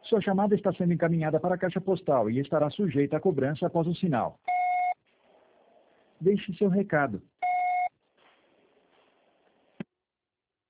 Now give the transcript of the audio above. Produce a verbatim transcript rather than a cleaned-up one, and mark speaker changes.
Speaker 1: Sua chamada está sendo encaminhada para a caixa postal e estará sujeita a cobrança após o sinal. Deixe seu recado.